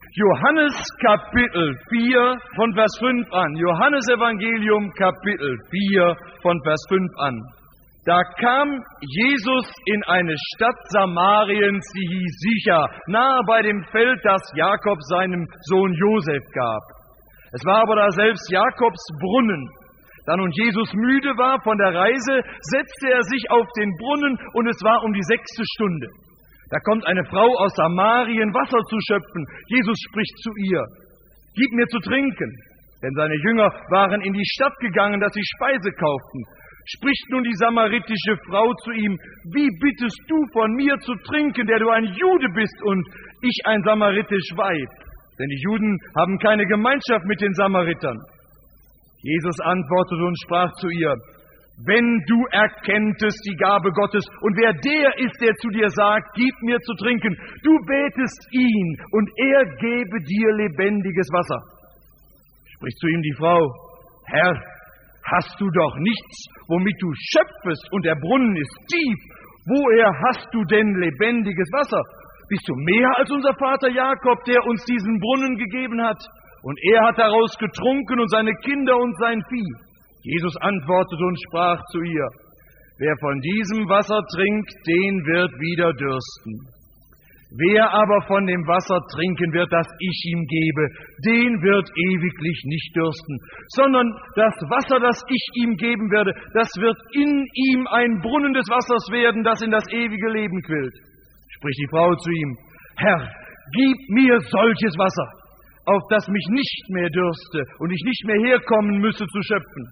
Johannes Kapitel 4 von Vers 5 an. Johannes Evangelium Kapitel 4 von Vers 5 an. Da kam Jesus in eine Stadt Samariens, die hieß Sicher, nahe bei dem Feld, das Jakob seinem Sohn Josef gab. Es war aber daselbst Jakobs Brunnen. Da nun Jesus müde war von der Reise, setzte er sich auf den Brunnen, und es war um die 6. Stunde. Da kommt eine Frau aus Samarien, Wasser zu schöpfen. Jesus spricht zu ihr: Gib mir zu trinken. Denn seine Jünger waren in die Stadt gegangen, dass sie Speise kauften. Spricht nun die samaritische Frau zu ihm: Wie bittest du von mir zu trinken, der du ein Jude bist und ich ein samaritisch Weib? Denn die Juden haben keine Gemeinschaft mit den Samaritern. Jesus antwortete und sprach zu ihr: Wenn du erkenntest die Gabe Gottes und wer der ist, der zu dir sagt, gib mir zu trinken, du betest ihn und er gebe dir lebendiges Wasser. Spricht zu ihm die Frau: Herr, hast du doch nichts, womit du schöpfest, und der Brunnen ist tief. Woher hast du denn lebendiges Wasser? Bist du mehr als unser Vater Jakob, der uns diesen Brunnen gegeben hat? Und er hat daraus getrunken und seine Kinder und sein Vieh. Jesus antwortete und sprach zu ihr: Wer von diesem Wasser trinkt, den wird wieder dürsten. Wer aber von dem Wasser trinken wird, das ich ihm gebe, den wird ewiglich nicht dürsten, sondern das Wasser, das ich ihm geben werde, das wird in ihm ein Brunnen des Wassers werden, das in das ewige Leben quillt. Spricht die Frau zu ihm: Herr, gib mir solches Wasser, auf das mich nicht mehr dürste und ich nicht mehr herkommen müsse zu schöpfen.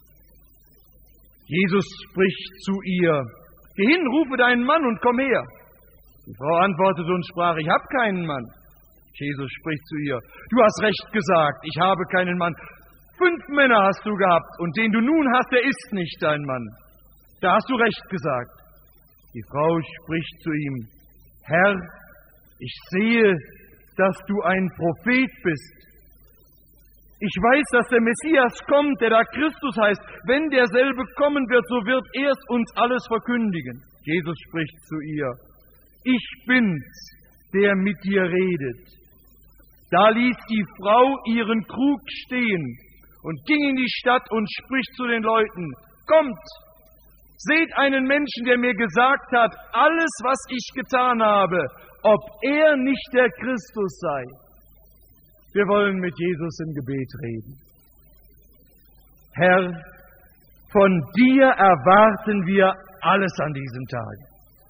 Jesus spricht zu ihr: Geh hin, rufe deinen Mann und komm her. Die Frau antwortete und sprach: Ich habe keinen Mann. Jesus spricht zu ihr: Du hast recht gesagt, ich habe keinen Mann. 5 Männer hast du gehabt, und den du nun hast, der ist nicht dein Mann. Da hast du recht gesagt. Die Frau spricht zu ihm: Herr, ich sehe, dass du ein Prophet bist. Ich weiß, dass der Messias kommt, der da Christus heißt. Wenn derselbe kommen wird, so wird er uns alles verkündigen. Jesus spricht zu ihr: Ich bin's, der mit dir redet. Da ließ die Frau ihren Krug stehen und ging in die Stadt und spricht zu den Leuten: Kommt, seht einen Menschen, der mir gesagt hat, alles, was ich getan habe, ob er nicht der Christus sei. Wir wollen mit Jesus im Gebet reden. Herr, von dir erwarten wir alles an diesem Tage.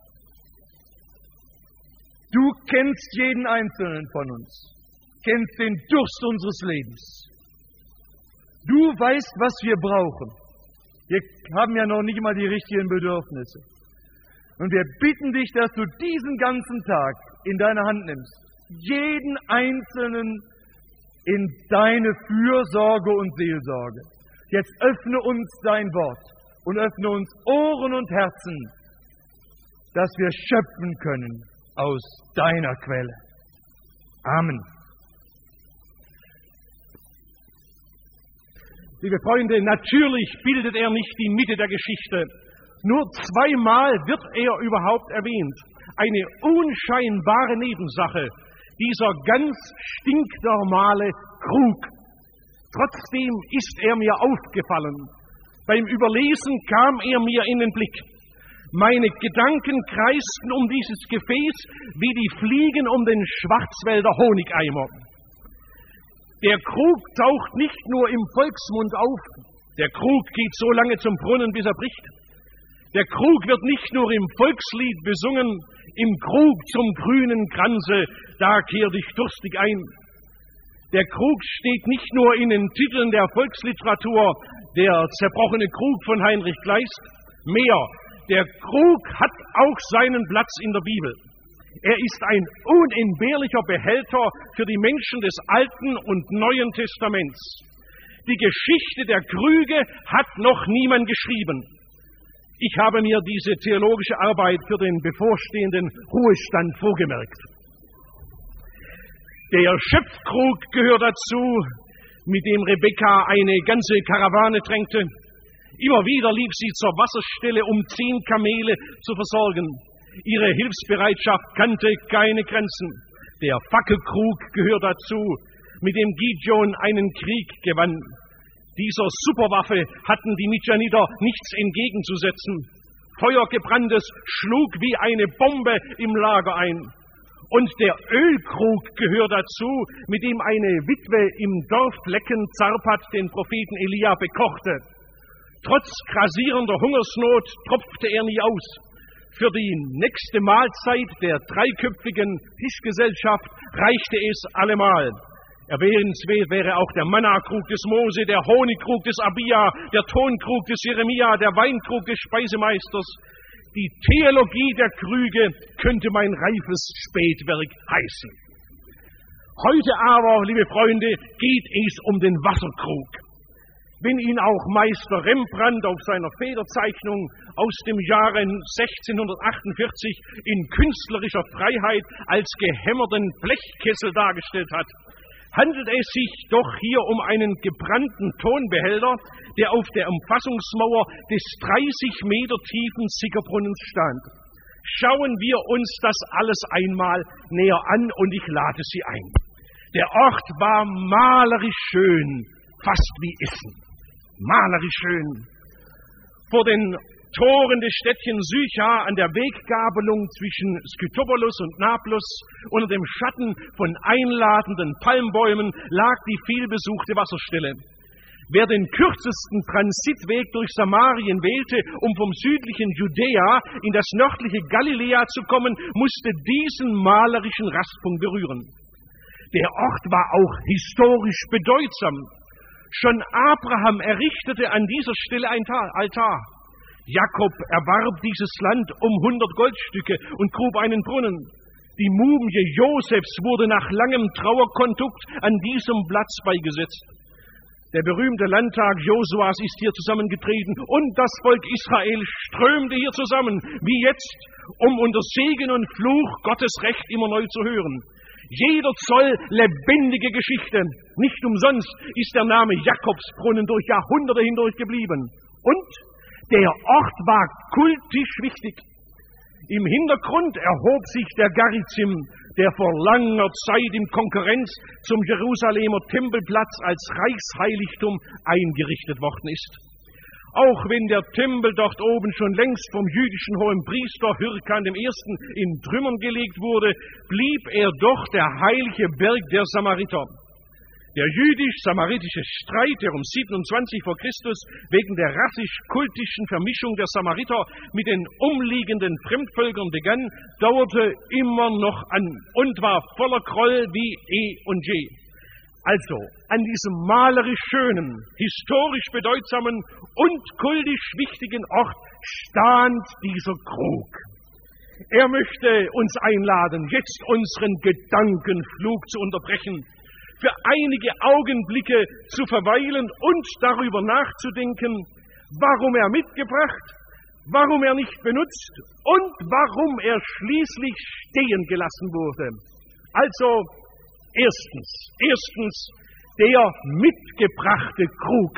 Du kennst jeden Einzelnen von uns, kennst den Durst unseres Lebens. Du weißt, was wir brauchen. Wir haben ja noch nicht mal die richtigen Bedürfnisse. Und wir bitten dich, dass du diesen ganzen Tag in deine Hand nimmst, jeden Einzelnen in deine Fürsorge und Seelsorge. Jetzt öffne uns dein Wort und öffne uns Ohren und Herzen, dass wir schöpfen können aus deiner Quelle. Amen. Liebe Freunde, natürlich bildet er nicht die Mitte der Geschichte. Nur 2-mal wird er überhaupt erwähnt. Eine unscheinbare Nebensache, dieser ganz stinknormale Krug. Trotzdem ist er mir aufgefallen. Beim Überlesen kam er mir in den Blick. Meine Gedanken kreisten um dieses Gefäß wie die Fliegen um den Schwarzwälder Honigeimer. Der Krug taucht nicht nur im Volksmund auf. Der Krug geht so lange zum Brunnen, bis er bricht. Der Krug wird nicht nur im Volkslied besungen, im Krug zum grünen Kranze, da kehr dich durstig ein. Der Krug steht nicht nur in den Titeln der Volksliteratur, der zerbrochene Krug von Heinrich Kleist. Mehr, der Krug hat auch seinen Platz in der Bibel. Er ist ein unentbehrlicher Behälter für die Menschen des Alten und Neuen Testaments. Die Geschichte der Krüge hat noch niemand geschrieben. Ich habe mir diese theologische Arbeit für den bevorstehenden Ruhestand vorgemerkt. Der Schöpfkrug gehört dazu, mit dem Rebekka eine ganze Karawane drängte. Immer wieder lief sie zur Wasserstelle, um 10 Kamele zu versorgen. Ihre Hilfsbereitschaft kannte keine Grenzen. Der Fackelkrug gehört dazu, mit dem Gideon einen Krieg gewann. Dieser Superwaffe hatten die Midjaniter nichts entgegenzusetzen. Feuergebranntes schlug wie eine Bombe im Lager ein. Und der Ölkrug gehört dazu, mit dem eine Witwe im Dorfflecken Zarpat den Propheten Elia bekochte. Trotz grassierender Hungersnot tropfte er nie aus. Für die nächste Mahlzeit der dreiköpfigen Tischgesellschaft reichte es allemal. Erwähnenswert wäre auch der Mannakrug des Mose, der Honigkrug des Abia, der Tonkrug des Jeremia, der Weinkrug des Speisemeisters. Die Theologie der Krüge könnte mein reifes Spätwerk heißen. Heute aber, liebe Freunde, geht es um den Wasserkrug. Wenn ihn auch Meister Rembrandt auf seiner Federzeichnung aus dem Jahre 1648 in künstlerischer Freiheit als gehämmerten Blechkessel dargestellt hat, handelt es sich doch hier um einen gebrannten Tonbehälter, der auf der Umfassungsmauer des 30 Meter tiefen Sickerbrunnens stand. Schauen wir uns das alles einmal näher an und ich lade Sie ein. Der Ort war malerisch schön, fast wie Essen. Malerisch schön. Vor den Toren des Städtchen Sychar an der Weggabelung zwischen Skytopolis und Nablus unter dem Schatten von einladenden Palmbäumen lag die vielbesuchte Wasserstelle. Wer den kürzesten Transitweg durch Samarien wählte, um vom südlichen Judäa in das nördliche Galiläa zu kommen, musste diesen malerischen Rastpunkt berühren. Der Ort war auch historisch bedeutsam. Schon Abraham errichtete an dieser Stelle ein Altar. Jakob erwarb dieses Land um 100 Goldstücke und grub einen Brunnen. Die Mumie Josefs wurde nach langem Trauerkondukt an diesem Platz beigesetzt. Der berühmte Landtag Josuas ist hier zusammengetreten und das Volk Israel strömte hier zusammen, wie jetzt, um unter Segen und Fluch Gottes Recht immer neu zu hören. Jeder Zoll lebendige Geschichte. Nicht umsonst ist der Name Jakobsbrunnen durch Jahrhunderte hindurch geblieben. Und der Ort war kultisch wichtig. Im Hintergrund erhob sich der Garizim, der vor langer Zeit in Konkurrenz zum Jerusalemer Tempelplatz als Reichsheiligtum eingerichtet worden ist. Auch wenn der Tempel dort oben schon längst vom jüdischen Hohenpriester Hyrkan I. in Trümmern gelegt wurde, blieb er doch der heilige Berg der Samariter. Der jüdisch-samaritische Streit, der um 27 vor Christus wegen der rassisch-kultischen Vermischung der Samariter mit den umliegenden Fremdvölkern begann, dauerte immer noch an und war voller Groll wie eh und je. Also, an diesem malerisch schönen, historisch bedeutsamen und kultisch wichtigen Ort stand dieser Krug. Er möchte uns einladen, jetzt unseren Gedankenflug zu unterbrechen, für einige Augenblicke zu verweilen und darüber nachzudenken, warum er mitgebracht, warum er nicht benutzt und warum er schließlich stehen gelassen wurde. Also, erstens, der mitgebrachte Krug.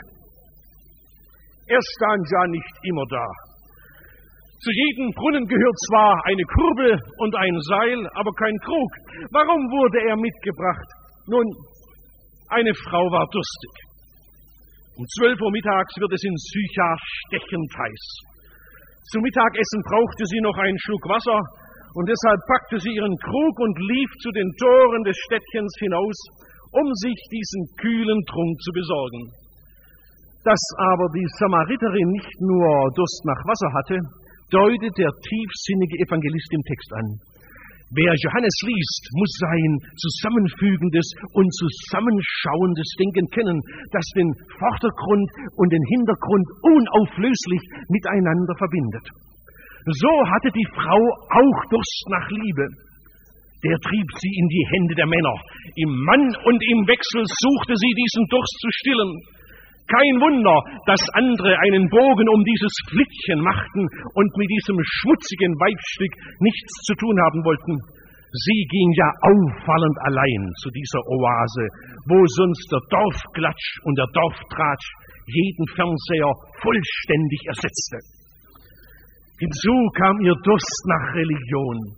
Er stand ja nicht immer da. Zu jedem Brunnen gehört zwar eine Kurbel und ein Seil, aber kein Krug. Warum wurde er mitgebracht? Nun, eine Frau war durstig. Um 12 Uhr mittags wird es in Sychar stechend heiß. Zum Mittagessen brauchte sie noch einen Schluck Wasser und deshalb packte sie ihren Krug und lief zu den Toren des Städtchens hinaus, um sich diesen kühlen Trunk zu besorgen. Dass aber die Samariterin nicht nur Durst nach Wasser hatte, deutet der tiefsinnige Evangelist im Text an. Wer Johannes liest, muss sein zusammenfügendes und zusammenschauendes Denken kennen, das den Vordergrund und den Hintergrund unauflöslich miteinander verbindet. So hatte die Frau auch Durst nach Liebe. Der trieb sie in die Hände der Männer. Im Mann und im Wechsel suchte sie diesen Durst zu stillen. Kein Wunder, dass andere einen Bogen um dieses Flittchen machten und mit diesem schmutzigen Weibsstück nichts zu tun haben wollten. Sie ging ja auffallend allein zu dieser Oase, wo sonst der Dorfklatsch und der Dorftratsch jeden Fernseher vollständig ersetzte. Hinzu kam ihr Durst nach Religion.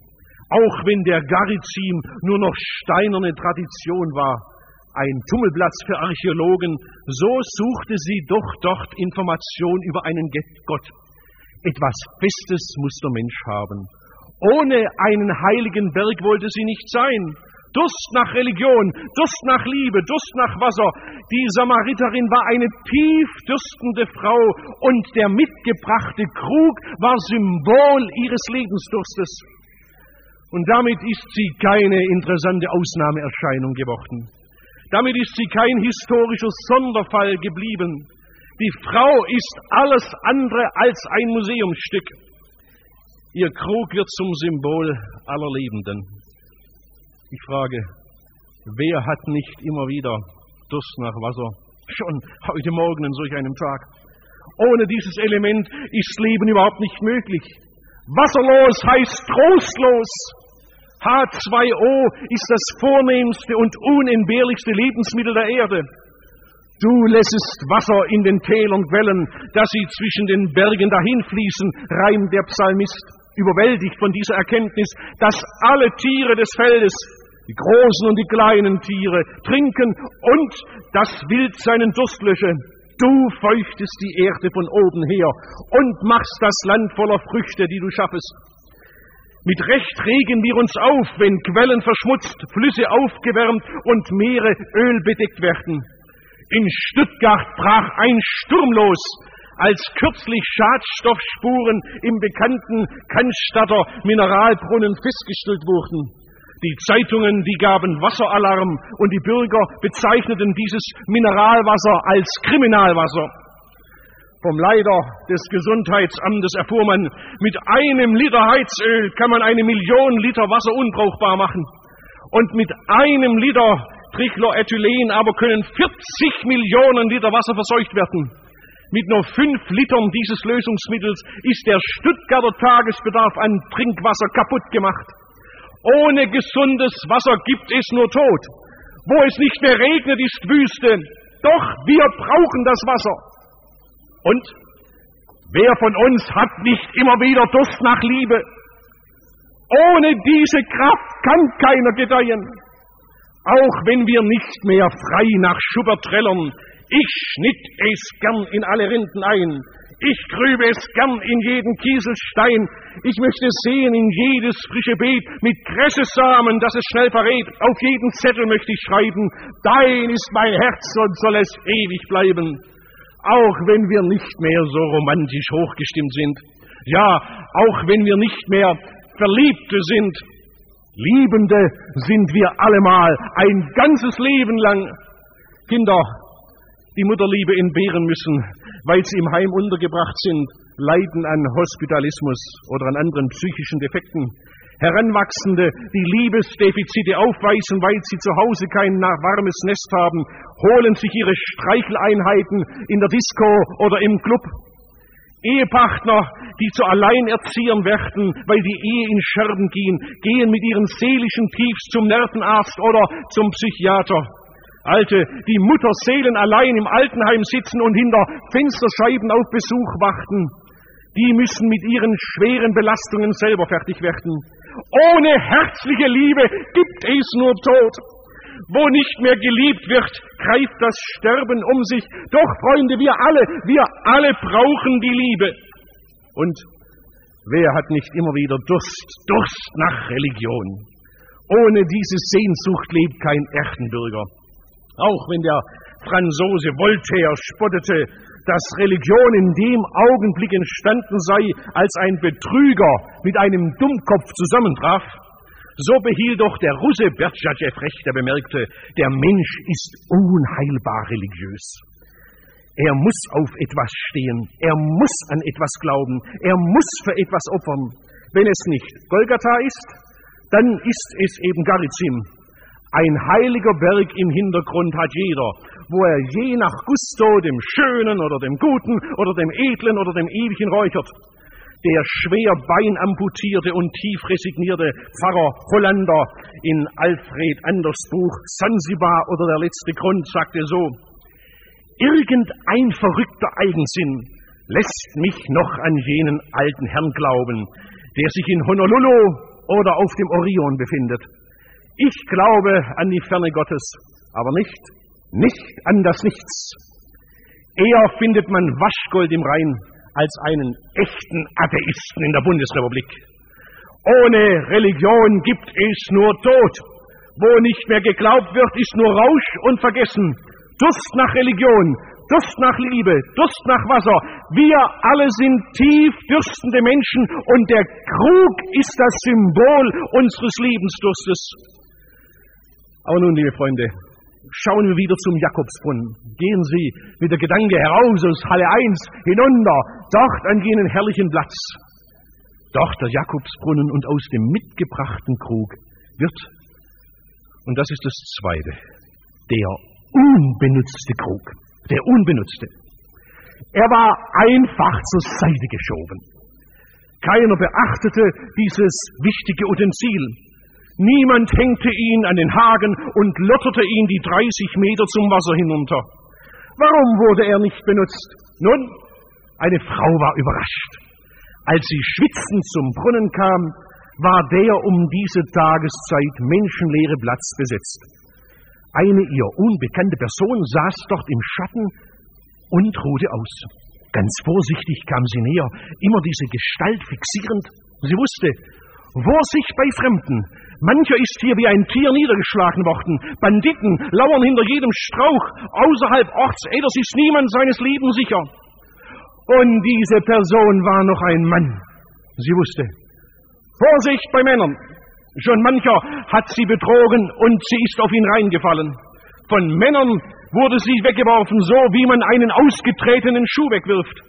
Auch wenn der Garizim nur noch steinerne Tradition war, ein Tummelplatz für Archäologen, so suchte sie doch dort Information über einen Gott. Etwas Festes muss der Mensch haben. Ohne einen heiligen Berg wollte sie nicht sein. Durst nach Religion, Durst nach Liebe, Durst nach Wasser. Die Samariterin war eine tief dürstende Frau und der mitgebrachte Krug war Symbol ihres Lebensdurstes. Und damit ist sie keine interessante Ausnahmeerscheinung geworden. Damit ist sie kein historischer Sonderfall geblieben. Die Frau ist alles andere als ein Museumsstück. Ihr Krug wird zum Symbol aller Lebenden. Ich frage, wer hat nicht immer wieder Durst nach Wasser? Schon heute Morgen an solch einem Tag. Ohne dieses Element ist Leben überhaupt nicht möglich. Wasserlos heißt trostlos. H2O ist das vornehmste und unentbehrlichste Lebensmittel der Erde. Du lässest Wasser in den Tälern quellen, dass sie zwischen den Bergen dahinfließen, reimt der Psalmist, überwältigt von dieser Erkenntnis, dass alle Tiere des Feldes, die großen und die kleinen Tiere, trinken und das Wild seinen Durst lösche. Du feuchtest die Erde von oben her und machst das Land voller Früchte, die du schaffest. Mit Recht regen wir uns auf, wenn Quellen verschmutzt, Flüsse aufgewärmt und Meere ölbedeckt werden. In Stuttgart brach ein Sturm los, als kürzlich Schadstoffspuren im bekannten Cannstatter Mineralbrunnen festgestellt wurden. Die Zeitungen, die gaben Wasseralarm und die Bürger bezeichneten dieses Mineralwasser als Kriminalwasser. Vom Leiter des Gesundheitsamtes erfuhr man, mit 1 Liter Heizöl kann man 1 Million Liter Wasser unbrauchbar machen. Und mit 1 Liter Trichloroethylen aber können 40 Millionen Liter Wasser verseucht werden. Mit nur 5 Litern dieses Lösungsmittels ist der Stuttgarter Tagesbedarf an Trinkwasser kaputt gemacht. Ohne gesundes Wasser gibt es nur Tod. Wo es nicht mehr regnet, ist Wüste. Doch wir brauchen das Wasser. Und wer von uns hat nicht immer wieder Durst nach Liebe? Ohne diese Kraft kann keiner gedeihen. Auch wenn wir nicht mehr frei nach Schubert trällern, ich schnitt es gern in alle Rinden ein. Ich grübe es gern in jeden Kieselstein. Ich möchte sehen in jedes frische Beet mit Kressesamen, das es schnell verrät. Auf jeden Zettel möchte ich schreiben, dein ist mein Herz und soll es ewig bleiben. Auch wenn wir nicht mehr so romantisch hochgestimmt sind. Ja, auch wenn wir nicht mehr Verliebte sind. Liebende sind wir allemal, ein ganzes Leben lang. Kinder, die Mutterliebe entbehren müssen, weil sie im Heim untergebracht sind, leiden an Hospitalismus oder an anderen psychischen Defekten. Heranwachsende, die Liebesdefizite aufweisen, weil sie zu Hause kein warmes Nest haben, holen sich ihre Streicheleinheiten in der Disco oder im Club. Ehepartner, die zu Alleinerziehern werden, weil die Ehe in Scherben ging, gehen mit ihren seelischen Tiefs zum Nervenarzt oder zum Psychiater. Alte, die Mutterseelen allein im Altenheim sitzen und hinter Fensterscheiben auf Besuch warten, die müssen mit ihren schweren Belastungen selber fertig werden. Ohne herzliche Liebe gibt es nur Tod. Wo nicht mehr geliebt wird, greift das Sterben um sich. Doch, Freunde, wir alle brauchen die Liebe. Und wer hat nicht immer wieder Durst nach Religion? Ohne diese Sehnsucht lebt kein Erdenbürger. Auch wenn der Franzose Voltaire spottete, dass Religion in dem Augenblick entstanden sei, als ein Betrüger mit einem Dummkopf zusammentraf, so behielt doch der Russe Bertschadschew recht, der bemerkte, der Mensch ist unheilbar religiös. Er muss auf etwas stehen, er muss an etwas glauben, er muss für etwas opfern. Wenn es nicht Golgatha ist, dann ist es eben Garizim. Ein heiliger Berg im Hintergrund hat jeder, wo er je nach Gusto dem Schönen oder dem Guten oder dem Edlen oder dem Ewigen räuchert. Der schwer beinamputierte und tief resignierte Pfarrer Hollander in Alfred Anders Buch Sansibar oder der letzte Grund sagte so: Irgendein verrückter Eigensinn lässt mich noch an jenen alten Herrn glauben, der sich in Honolulu oder auf dem Orion befindet. Ich glaube an die Ferne Gottes, aber nicht an das Nichts. Eher findet man Waschgold im Rhein als einen echten Atheisten in der Bundesrepublik. Ohne Religion gibt es nur Tod. Wo nicht mehr geglaubt wird, ist nur Rausch und Vergessen. Durst nach Religion, Durst nach Liebe, Durst nach Wasser. Wir alle sind tief dürstende Menschen und der Krug ist das Symbol unseres Lebensdurstes. Aber nun, liebe Freunde, schauen wir wieder zum Jakobsbrunnen. Gehen Sie mit der Gedanke heraus aus Halle 1, hinunter, dort an jenen herrlichen Platz. Dort der Jakobsbrunnen und aus dem mitgebrachten Krug wird, und das ist das Zweite, der unbenutzte Krug, der unbenutzte. Er war einfach zur Seite geschoben. Keiner beachtete dieses wichtige Utensil. Niemand hängte ihn an den Haken und lotterte ihn die 30 Meter zum Wasser hinunter. Warum wurde er nicht benutzt? Nun, eine Frau war überrascht. Als sie schwitzend zum Brunnen kam, war der um diese Tageszeit menschenleere Platz besetzt. Eine ihr unbekannte Person saß dort im Schatten und ruhte aus. Ganz vorsichtig kam sie näher, immer diese Gestalt fixierend. Sie wusste, Vorsicht bei Fremden. Mancher ist hier wie ein Tier niedergeschlagen worden. Banditen lauern hinter jedem Strauch. Außerhalb Ortsäders ist niemand seines Lebens sicher. Und diese Person war noch ein Mann. Sie wusste, Vorsicht bei Männern. Schon mancher hat sie betrogen und sie ist auf ihn reingefallen. Von Männern wurde sie weggeworfen, so wie man einen ausgetretenen Schuh wegwirft.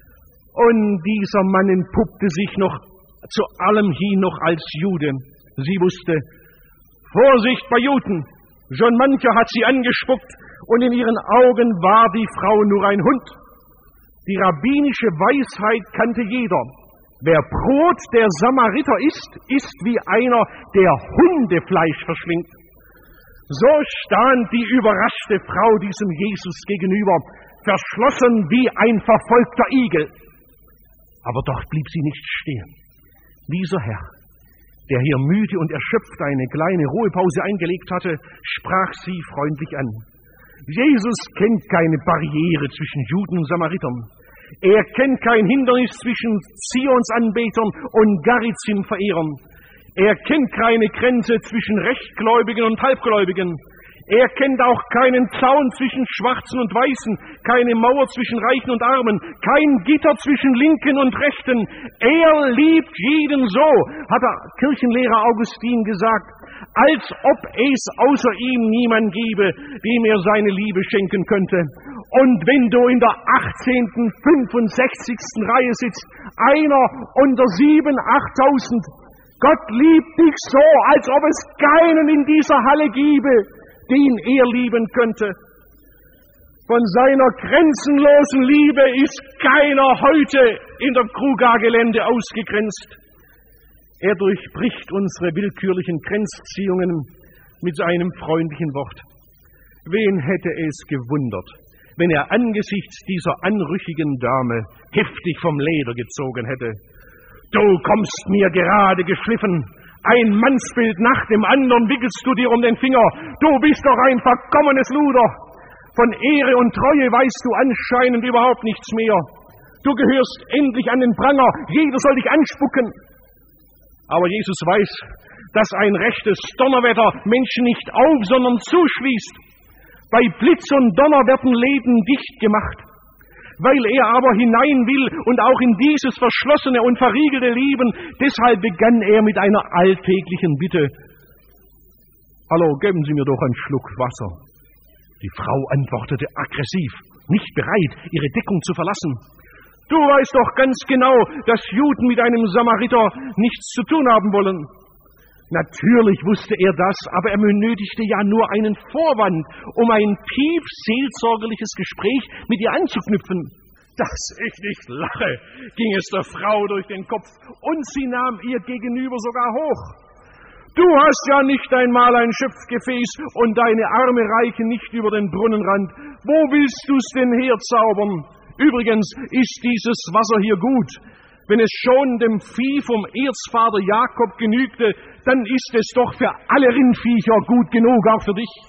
Und dieser Mann entpuppte sich noch zu allem hin noch als Jude. Sie wusste, Vorsicht bei Juden. Schon mancher hat sie angespuckt und in ihren Augen war die Frau nur ein Hund. Die rabbinische Weisheit kannte jeder. Wer Brot der Samariter ist wie einer, der Hundefleisch verschlingt. So stand die überraschte Frau diesem Jesus gegenüber, verschlossen wie ein verfolgter Igel. Aber dort blieb sie nicht stehen. Dieser Herr, der hier müde und erschöpft eine kleine Ruhepause eingelegt hatte, sprach sie freundlich an. Jesus kennt keine Barriere zwischen Juden und Samaritern. Er kennt kein Hindernis zwischen Zionsanbetern und Garizim-Verehrern. Er kennt keine Grenze zwischen Rechtgläubigen und Halbgläubigen. Er kennt auch keinen Zaun zwischen Schwarzen und Weißen, keine Mauer zwischen Reichen und Armen, kein Gitter zwischen Linken und Rechten. Er liebt jeden so, hat der Kirchenlehrer Augustin gesagt, als ob es außer ihm niemand gäbe, dem er seine Liebe schenken könnte. Und wenn du in der 18., 65. Reihe sitzt, einer unter 7.000, 8.000, Gott liebt dich so, als ob es keinen in dieser Halle gäbe, den er lieben könnte. Von seiner grenzenlosen Liebe ist keiner heute in der Kruga-Gelände ausgegrenzt. Er durchbricht unsere willkürlichen Grenzziehungen mit seinem freundlichen Wort. Wen hätte es gewundert, wenn er angesichts dieser anrüchigen Dame heftig vom Leder gezogen hätte? Du kommst mir gerade geschliffen. Ein Mannsbild nach dem anderen wickelst du dir um den Finger. Du bist doch ein verkommenes Luder. Von Ehre und Treue weißt du anscheinend überhaupt nichts mehr. Du gehörst endlich an den Pranger. Jeder soll dich anspucken. Aber Jesus weiß, dass ein rechtes Donnerwetter Menschen nicht auf, sondern zuschließt. Bei Blitz und Donner werden Läden dicht gemacht. Weil er aber hinein will und auch in dieses verschlossene und verriegelte Leben, deshalb begann er mit einer alltäglichen Bitte. Hallo, geben Sie mir doch einen Schluck Wasser. Die Frau antwortete aggressiv, nicht bereit, ihre Deckung zu verlassen. Du weißt doch ganz genau, dass Juden mit einem Samariter nichts zu tun haben wollen. Natürlich wusste er das, aber er benötigte ja nur einen Vorwand, um ein tief seelsorgerliches Gespräch mit ihr anzuknüpfen. Dass ich nicht lache, ging es der Frau durch den Kopf und sie nahm ihr Gegenüber sogar hoch. Du hast ja nicht einmal ein Schöpfgefäß und deine Arme reichen nicht über den Brunnenrand. Wo willst du's denn herzaubern? Übrigens ist dieses Wasser hier gut. Wenn es schon dem Vieh vom Erzvater Jakob genügte, dann ist es doch für alle Rindviecher gut genug, auch für dich.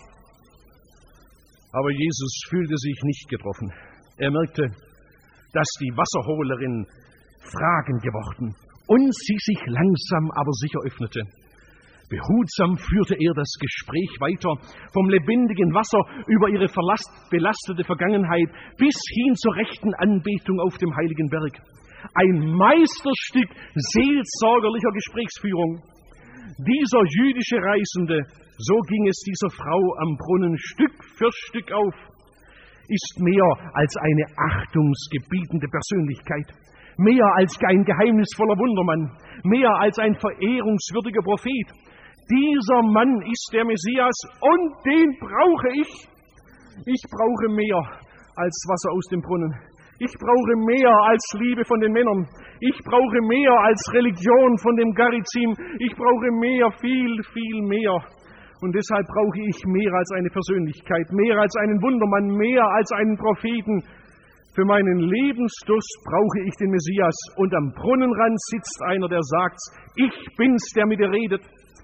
Aber Jesus fühlte sich nicht getroffen. Er merkte, dass die Wasserholerin fragend geworden und sie sich langsam aber sicher öffnete. Behutsam führte er das Gespräch weiter vom lebendigen Wasser über ihre belastete Vergangenheit bis hin zur rechten Anbetung auf dem heiligen Berg. Ein Meisterstück seelsorgerlicher Gesprächsführung. Dieser jüdische Reisende, so ging es dieser Frau am Brunnen Stück für Stück auf, ist mehr als eine achtungsgebietende Persönlichkeit, mehr als ein geheimnisvoller Wundermann, mehr als ein verehrungswürdiger Prophet. Dieser Mann ist der Messias und den brauche ich. Ich brauche mehr als Wasser aus dem Brunnen. Ich brauche mehr als Liebe von den Männern. Ich brauche mehr als Religion von dem Garizim. Ich brauche mehr, viel, viel mehr. Und deshalb brauche ich mehr als eine Persönlichkeit, mehr als einen Wundermann, mehr als einen Propheten. Für meinen Lebensdurst brauche ich den Messias. Und am Brunnenrand sitzt einer, der sagt, ich bin's, der mit dir redet.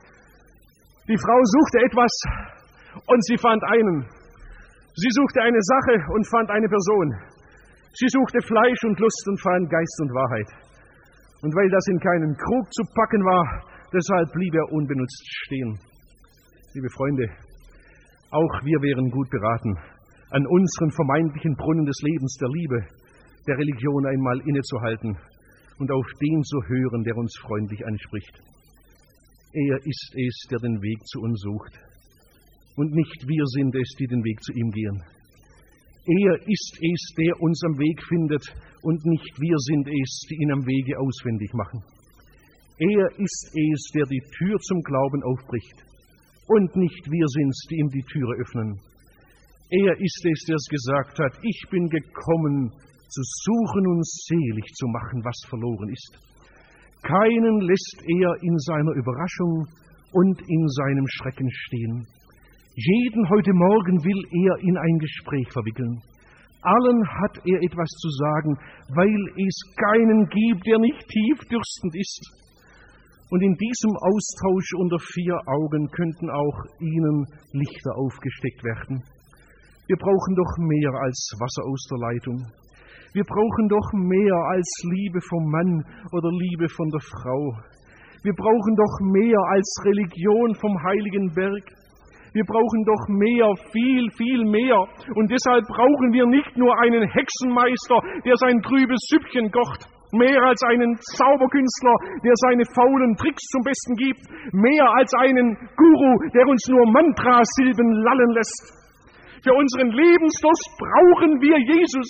Die Frau suchte etwas und sie fand einen. Sie suchte eine Sache und fand eine Person. Sie suchte Fleisch und Lust und fand Geist und Wahrheit. Und weil das in keinen Krug zu packen war, deshalb blieb er unbenutzt stehen. Liebe Freunde, auch wir wären gut beraten, an unseren vermeintlichen Brunnen des Lebens, der Liebe, der Religion einmal innezuhalten und auf den zu hören, der uns freundlich anspricht. Er ist es, der den Weg zu uns sucht, und nicht wir sind es, die den Weg zu ihm gehen. Er ist es, der uns am Weg findet, und nicht wir sind es, die ihn am Wege ausfindig machen. Er ist es, der die Tür zum Glauben aufbricht, und nicht wir sind's, die ihm die Türe öffnen. Er ist es, der es gesagt hat, ich bin gekommen, zu suchen und selig zu machen, was verloren ist. Keinen lässt er in seiner Überraschung und in seinem Schrecken stehen. Jeden heute Morgen will er in ein Gespräch verwickeln. Allen hat er etwas zu sagen, weil es keinen gibt, der nicht tief dürstend ist. Und in diesem Austausch unter vier Augen könnten auch ihnen Lichter aufgesteckt werden. Wir brauchen doch mehr als Wasser aus der Leitung. Wir brauchen doch mehr als Liebe vom Mann oder Liebe von der Frau. Wir brauchen doch mehr als Religion vom heiligen Berg. Wir brauchen doch mehr, viel, viel mehr. Und deshalb brauchen wir nicht nur einen Hexenmeister, der sein trübes Süppchen kocht, mehr als einen Zauberkünstler, der seine faulen Tricks zum Besten gibt, mehr als einen Guru, der uns nur Mantrasilben lallen lässt. Für unseren Lebensdurst brauchen wir Jesus.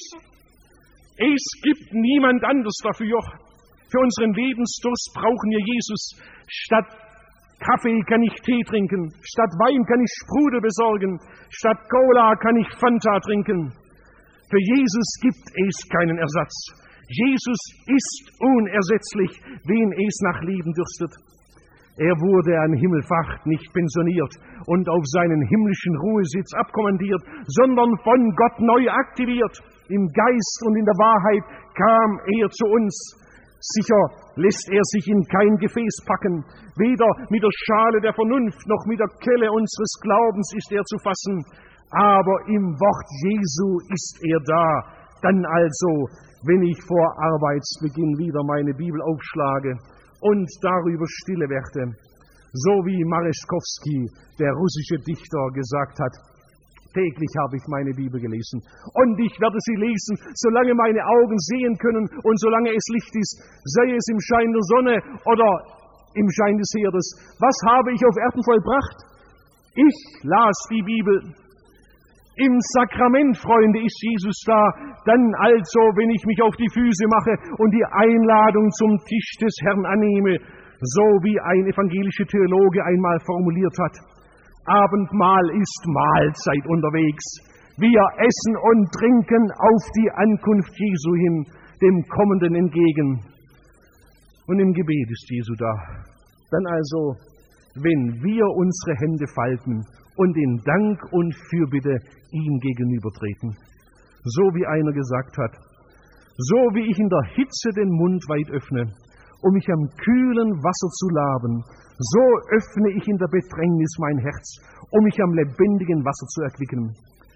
Es gibt niemand anders dafür. Für unseren Lebensdurst brauchen wir Jesus. Statt Kaffee kann ich Tee trinken, statt Wein kann ich Sprudel besorgen, statt Cola kann ich Fanta trinken. Für Jesus gibt es keinen Ersatz. Jesus ist unersetzlich, wen es nach Leben dürstet. Er wurde an Himmelfahrt nicht pensioniert und auf seinen himmlischen Ruhesitz abkommandiert, sondern von Gott neu aktiviert. Im Geist und in der Wahrheit kam er zu uns. Sicher lässt er sich in kein Gefäß packen. Weder mit der Schale der Vernunft noch mit der Kelle unseres Glaubens ist er zu fassen. Aber im Wort Jesu ist er da. Dann also, wenn ich vor Arbeitsbeginn wieder meine Bibel aufschlage und darüber stille werde, so wie Mareszkowski, der russische Dichter, gesagt hat, täglich habe ich meine Bibel gelesen und ich werde sie lesen, solange meine Augen sehen können und solange es Licht ist, sei es im Schein der Sonne oder im Schein des Herdes. Was habe ich auf Erden vollbracht? Ich las die Bibel. Im Sakrament, Freunde, ist Jesus da. Dann also, wenn ich mich auf die Füße mache und die Einladung zum Tisch des Herrn annehme, so wie ein evangelischer Theologe einmal formuliert hat, Abendmahl ist Mahlzeit unterwegs. Wir essen und trinken auf die Ankunft Jesu hin, dem Kommenden entgegen. Und im Gebet ist Jesu da. Dann also, wenn wir unsere Hände falten und in Dank und Fürbitte ihm gegenübertreten. So wie einer gesagt hat, So wie ich in der Hitze den Mund weit öffne, um mich am kühlen Wasser zu laben, so öffne ich in der Bedrängnis mein Herz, um mich am lebendigen Wasser zu erquicken.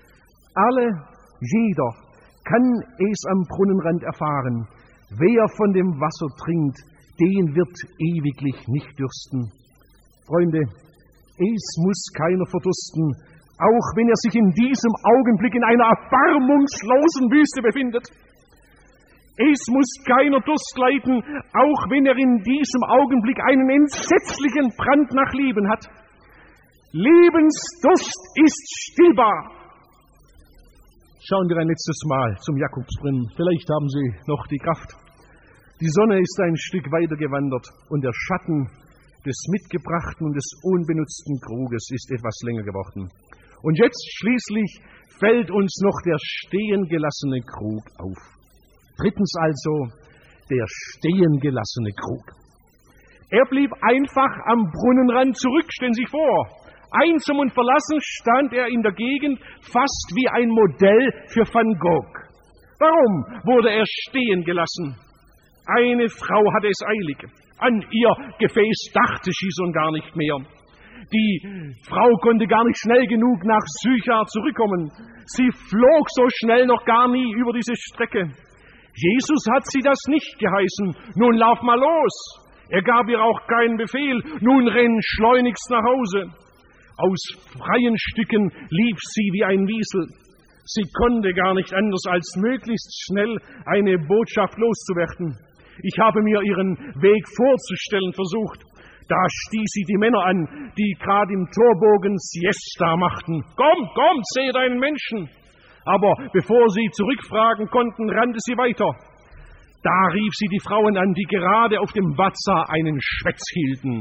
Jeder kann es am Brunnenrand erfahren. Wer von dem Wasser trinkt, den wird ewiglich nicht dürsten. Freunde, es muss keiner verdursten, auch wenn er sich in diesem Augenblick in einer erbarmungslosen Wüste befindet. Es muss keiner Durst leiden, auch wenn er in diesem Augenblick einen entsetzlichen Brand nach Leben hat. Lebensdurst ist stillbar. Schauen wir ein letztes Mal zum Jakobsbrunnen. Vielleicht haben Sie noch die Kraft. Die Sonne ist ein Stück weiter gewandert und der Schatten des mitgebrachten und des unbenutzten Kruges ist etwas länger geworden. Und jetzt schließlich fällt uns noch der stehen gelassene Krug auf. Drittens also der stehen gelassene Krug. Er blieb einfach am Brunnenrand zurück, stellen Sie sich vor. Einsam und verlassen stand er in der Gegend, fast wie ein Modell für Van Gogh. Warum wurde er stehen gelassen? Eine Frau hatte es eilig. An ihr Gefäß dachte sie schon gar nicht mehr. Die Frau konnte gar nicht schnell genug nach Sychar zurückkommen. Sie flog so schnell noch gar nie über diese Strecke. Jesus hat sie das nicht geheißen. Nun lauf mal los. Er gab ihr auch keinen Befehl. Nun renn schleunigst nach Hause. Aus freien Stücken lief sie wie ein Wiesel. Sie konnte gar nicht anders, als möglichst schnell eine Botschaft loszuwerden. Ich habe mir ihren Weg vorzustellen versucht. Da stieß sie die Männer an, die gerade im Torbogen Siesta machten. Komm, seht einen Menschen. Aber bevor sie zurückfragen konnten, rannte sie weiter. Da rief sie die Frauen an, die gerade auf dem Bazar einen Schwätz hielten.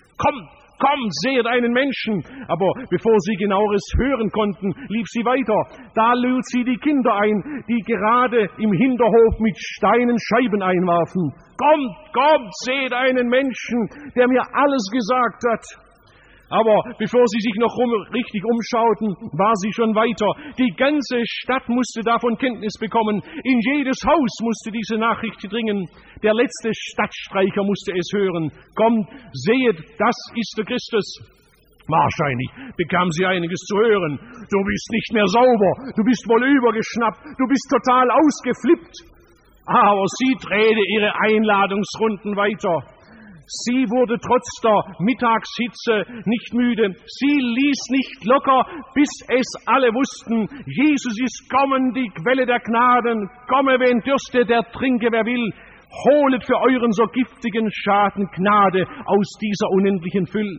Komm, seht einen Menschen. Aber bevor sie genaueres hören konnten, lief sie weiter. Da lud sie die Kinder ein, die gerade im Hinterhof mit Steinen Scheiben einwarfen. Kommt, seht einen Menschen, der mir alles gesagt hat. Aber bevor sie sich noch richtig umschauten, war sie schon weiter. Die ganze Stadt musste davon Kenntnis bekommen. In jedes Haus musste diese Nachricht dringen. Der letzte Stadtstreicher musste es hören. Kommt, sehet, das ist der Christus. Wahrscheinlich bekam sie einiges zu hören. Du bist nicht mehr sauber, du bist wohl übergeschnappt, du bist total ausgeflippt. Aber sie drehte ihre Einladungsrunden weiter. Sie wurde trotz der Mittagshitze nicht müde. Sie ließ nicht locker, bis es alle wussten. Jesus ist kommen, die Quelle der Gnaden. Komme, wen dürstet, der trinke, wer will. Holet für euren so giftigen Schaden Gnade aus dieser unendlichen Fülle.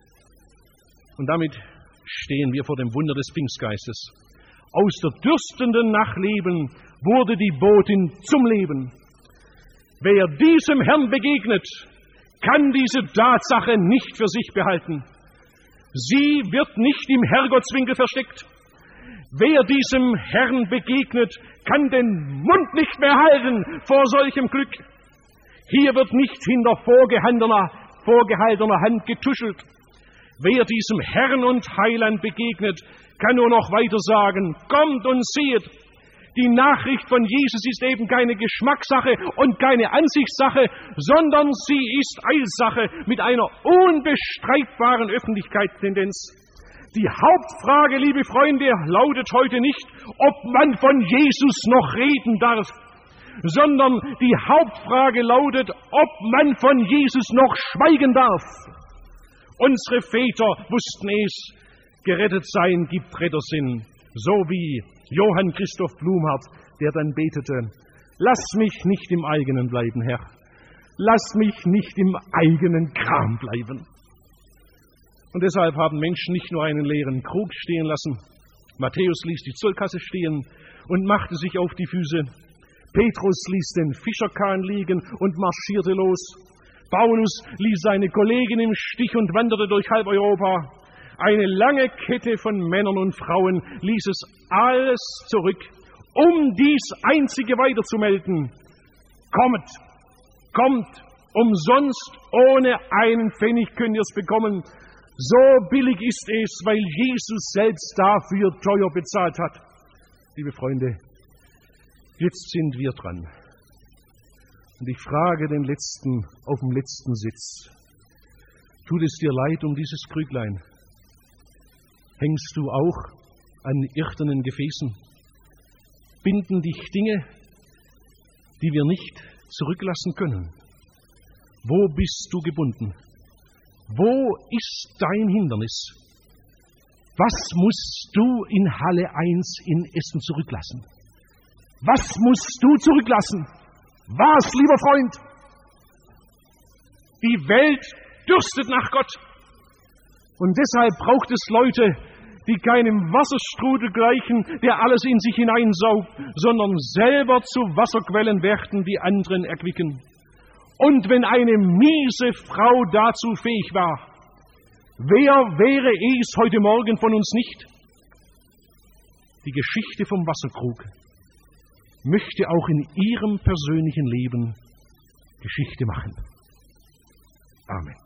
Und damit stehen wir vor dem Wunder des Pfingstgeistes. Aus der dürstenden Nachleben wurde die Botin zum Leben. Wer diesem Herrn begegnet, kann diese Tatsache nicht für sich behalten. Sie wird nicht im Herrgottswinkel versteckt. Wer diesem Herrn begegnet, kann den Mund nicht mehr halten vor solchem Glück. Hier wird nicht hinter vorgehaltener Hand getuschelt. Wer diesem Herrn und Heiland begegnet, kann nur noch weiter sagen, kommt und seht. Die Nachricht von Jesus ist eben keine Geschmackssache und keine Ansichtssache, sondern sie ist Eilsache mit einer unbestreitbaren Öffentlichkeitstendenz. Die Hauptfrage, liebe Freunde, lautet heute nicht, ob man von Jesus noch reden darf, sondern die Hauptfrage lautet, ob man von Jesus noch schweigen darf. Unsere Väter wussten es, gerettet sein gibt Rettersinn, so wie Johann Christoph Blumhardt, der dann betete, lass mich nicht im eigenen bleiben, Herr, lass mich nicht im eigenen Kram bleiben. Und deshalb haben Menschen nicht nur einen leeren Krug stehen lassen. Matthäus ließ die Zollkasse stehen und machte sich auf die Füße. Petrus ließ den Fischerkahn liegen und marschierte los. Paulus ließ seine Kollegen im Stich und wanderte durch halb Europa. Eine lange Kette von Männern und Frauen ließ es alles zurück, um dies Einzige weiterzumelden. Kommt, umsonst, ohne einen Pfennig könnt ihr es bekommen. So billig ist es, weil Jesus selbst dafür teuer bezahlt hat. Liebe Freunde, jetzt sind wir dran. Und ich frage den Letzten auf dem letzten Sitz: Tut es dir leid um dieses Krüglein? Hängst du auch an irdenen Gefäßen? Binden dich Dinge, die wir nicht zurücklassen können? Wo bist du gebunden? Wo ist dein Hindernis? Was musst du in Halle 1 in Essen zurücklassen? Was musst du zurücklassen? Was, lieber Freund? Die Welt dürstet nach Gott. Und deshalb braucht es Leute, die keinem Wasserstrudel gleichen, der alles in sich hineinsaugt, sondern selber zu Wasserquellen werden, die anderen erquicken. Und wenn eine miese Frau dazu fähig war, wer wäre es heute Morgen von uns nicht? Die Geschichte vom Wasserkrug möchte auch in ihrem persönlichen Leben Geschichte machen. Amen.